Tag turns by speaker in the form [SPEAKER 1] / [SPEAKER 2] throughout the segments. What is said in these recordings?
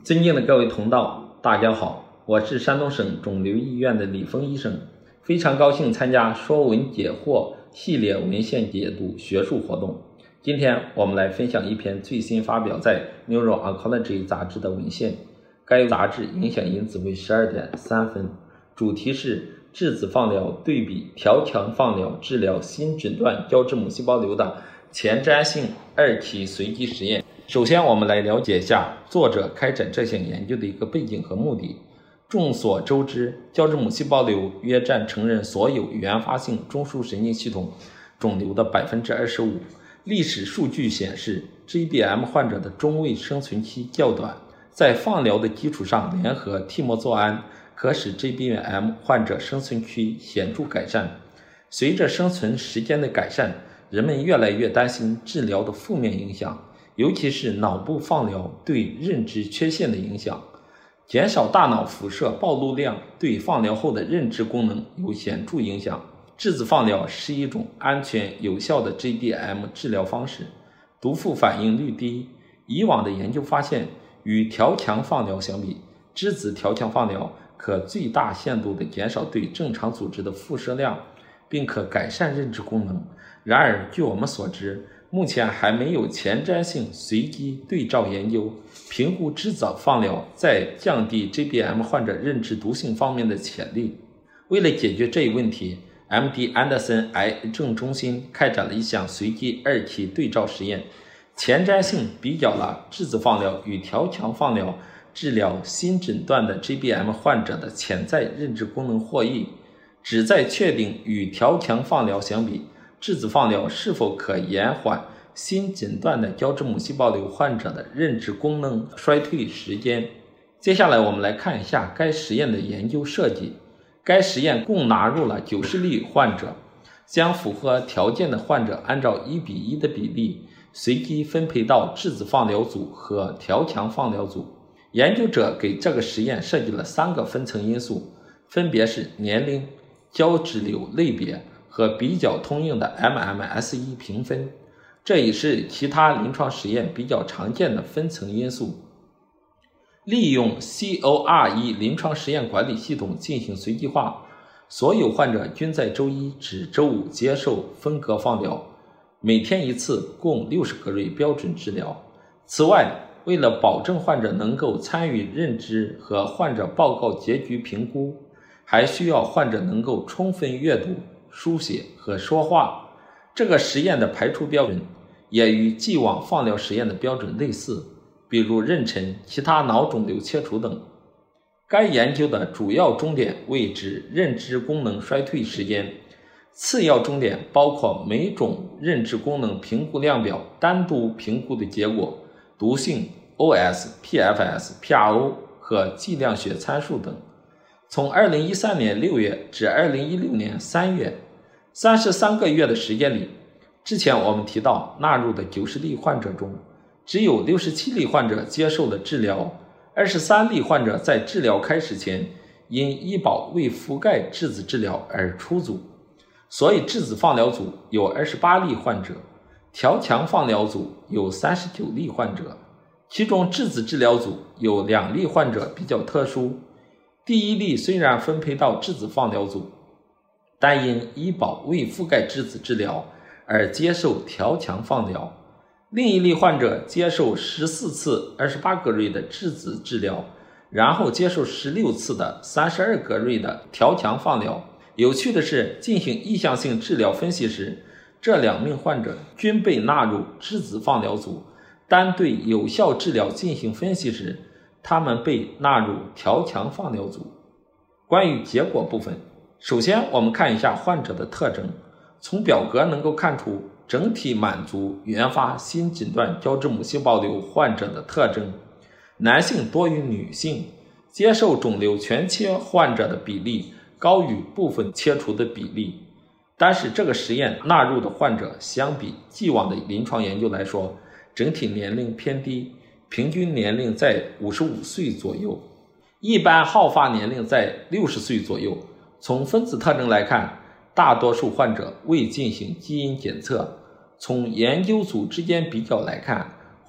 [SPEAKER 1] 尊敬的各位同道，大家好，我是山东省肿瘤医院的李峰医生，非常高兴参加说文解惑系列文献解读学术活动。今天我们来分享一篇最新发表在 Neuro-Oncology 杂志的文献，该杂志影响因子为 12.3 分，主题是质子放疗对比调强放疗治疗新诊断胶质母细胞瘤的前瞻性2期随机实验。首先我们来了解一下作者开展这项研究的一个背景和目的。众所周知，胶质母细胞瘤约占成人所有原发性中枢神经系统肿瘤的 25%。历史数据显示 GBM 患者的中位生存期较短，在放疗的基础上联合替莫唑胺可使 GBM 患者生存期显著改善。随着生存时间的改善，人们越来越担心治疗的负面影响，尤其是脑部放疗对认知缺陷的影响。减少大脑辐射暴露量对放疗后的认知功能有显著影响。质子放疗是一种安全有效的 GBM 治疗方式，毒副反应率低。以往的研究发现，与调强放疗相比，质子调强放疗可最大限度地减少对正常组织的辐射量，并可改善认知功能。然而，据我们所知，目前还没有前瞻性随机对照研究评估质子放疗在降低 GBM 患者认知毒性方面的潜力。为了解决这一问题， MD 安德森癌症中心开展了一项随机2期对照实验，前瞻性比较了质子放疗与调强放疗治疗新诊断的 GBM 患者的潜在认知功能获益，旨在确定与调强放疗相比，质子放疗是否可延缓新诊断的胶质母细胞瘤患者的认知功能衰退时间。接下来我们来看一下该实验的研究设计。该实验共纳入了90例患者，将符合条件的患者按照1:1的比例随机分配到质子放疗组和调强放疗组。研究者给这个实验设计了3个分层因素，分别是年龄、胶质瘤类别和比较通用的 MMSE 评分，这也是其他临床实验比较常见的分层因素。利用 CORE 临床实验管理系统进行随机化，所有患者均在周1至周5接受分隔放疗，每天1次，共60个瑞标准治疗。此外，为了保证患者能够参与认知和患者报告结局评估，还需要患者能够充分阅读、书写和说话。这个实验的排除标准也与既往放疗实验的标准类似，比如妊娠、其他脑肿瘤切除等。该研究的主要终点为指认知功能衰退时间，次要终点包括每种认知功能评估量表单独评估的结果、毒性、OS、PFS、PRO 和剂量学参数等。从2013年6月至2016年3月，33个月的时间里，之前我们提到纳入的90例患者中，只有67例患者接受了治疗，23例患者在治疗开始前因医保未覆盖质子治疗而出组，所以质子放疗组有28例患者，调强放疗组有39例患者，其中质子治疗组有2例患者比较特殊。第1例虽然分配到质子放疗组，但因医保未覆盖质子治疗而接受调强放疗。另1例患者接受14次28个瑞的质子治疗，然后接受16次的32个瑞的调强放疗。有趣的是，进行意向性治疗分析时，这2名患者均被纳入质子放疗组，但对有效治疗进行分析时，他们被纳入调强放疗组。关于结果部分，首先我们看一下患者的特征。从表格能够看出整体满足原发新诊断胶质母细胞瘤患者的特征，男性多于女性，接受肿瘤全切患者的比例高于部分切除的比例。但是这个实验纳入的患者相比既往的临床研究来说，整体年龄偏低，平均年龄在55岁左右，一般好发年龄在60岁左右。从分子特征来看，大多数患者未进行基因检测。从研究组之间比较来看，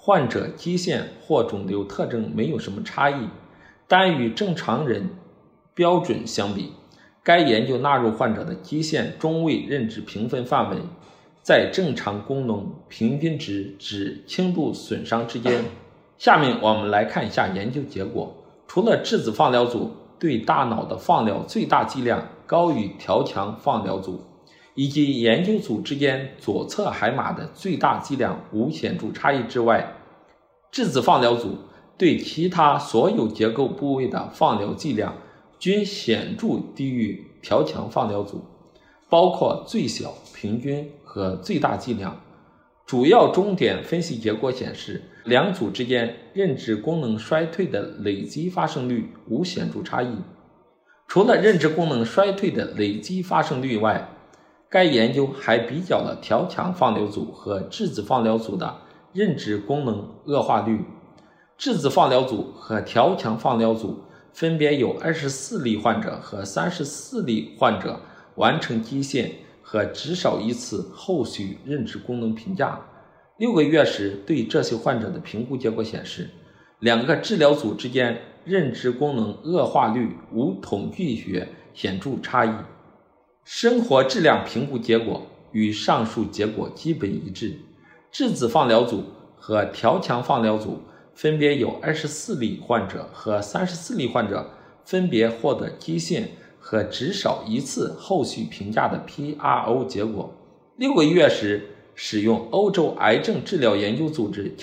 [SPEAKER 1] 患者基线或肿瘤特征没有什么差异，但与正常人标准相比，该研究纳入患者的基线中位认知评分范围在正常功能平均值至轻度损伤之间。下面我们来看一下研究结果。除了质子放疗组对大脑的放疗最大剂量高于调强放疗组，以及研究组之间左侧海马的最大剂量无显著差异之外，质子放疗组对其他所有结构部位的放疗剂量均显著低于调强放疗组，包括最小、平均和最大剂量。主要终点分析结果显示，两组之间认知功能衰退的累积发生率无显著差异。除了认知功能衰退的累积发生率外，该研究还比较了调强放疗组和质子放疗组的认知功能恶化率。质子放疗组和调强放疗组分别有24例患者和34例患者完成基线和至少一次后续认知功能评价。6个月时对这些患者的评估结果显示，两个治疗组之间认知功能恶化率无统计学显著差异。生活质量评估结果与上述结果基本一致。质子放疗组和调强放疗组分别有24例患者和34例患者分别获得基线和至少一次后续评价的 PRO 结果。6个月时使用欧洲癌症治疗研究组织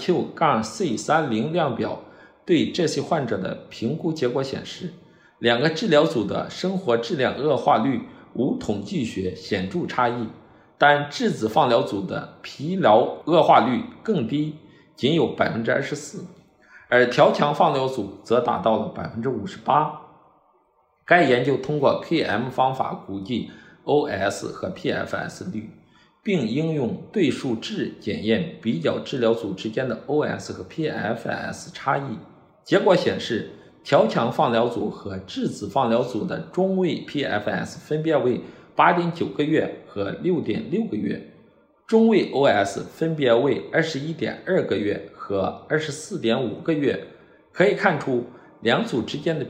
[SPEAKER 1] QLQ-C30 量表对这些患者的评估结果显示，两个治疗组的生活质量恶化率无统计学显著差异，但质子放疗组的疲劳恶化率更低，仅有 24%， 而调强放疗组则达到了 58%。 该研究通过 KM 方法估计 OS 和 PFS 率，并应用对数制检验比较治疗组之间的 OS 和 PFS 差异。结果显示，调强放疗组和质子放疗组的中位 PFS 分别为 8.9 个月和 6.6 个月，中位 OS 分别为 21.2 个月和 24.5 个月。可以看出，两组之间的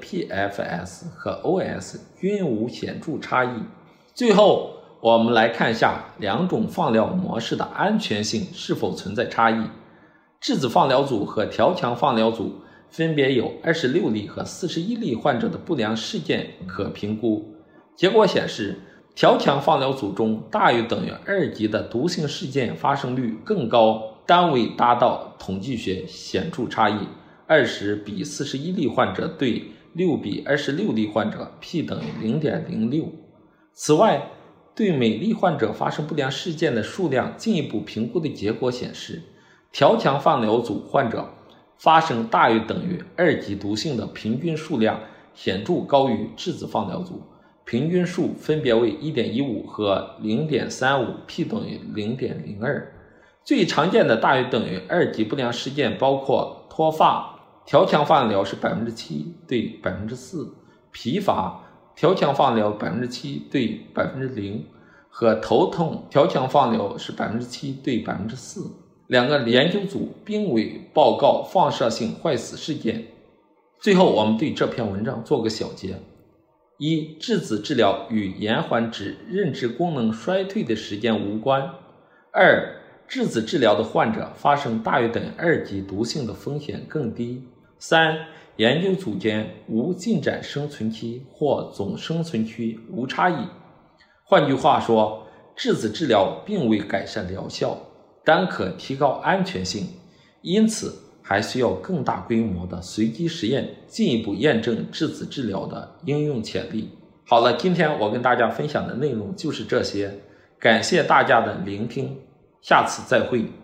[SPEAKER 1] PFS 和 OS 均无显著差异。最后，我们来看一下两种放疗模式的安全性是否存在差异。质子放疗组和调强放疗组分别有26例和41例患者的不良事件可评估。结果显示，调强放疗组中大于等于2级的毒性事件发生率更高，单位达到统计学显著差异，20比41例患者对6比26例患者 P 等于 0.06。 此外，对每例患者发生不良事件的数量进一步评估的结果显示，调强放疗组患者发生大于等于2级毒性的平均数量显著高于质子放疗组，平均数分别为 1.15 和 0.35， P 等于 0.02。 最常见的大于等于2级不良事件包括脱发，调强放疗是 7% 对 4%， 疲乏，调强放疗 7% 对 0%， 和头痛，调强放疗是 7% 对 4%。 两个研究组并未报告放射性坏死事件。最后，我们对这篇文章做个小结。一、质子治疗与延缓指认知功能衰退的时间无关。二、质子治疗的患者发生大于等于2级毒性的风险更低。三、研究组间无进展生存期或总生存期无差异。换句话说，质子治疗并未改善疗效，但可提高安全性，因此还需要更大规模的随机实验进一步验证质子治疗的应用潜力。好了，今天我跟大家分享的内容就是这些，感谢大家的聆听，下次再会。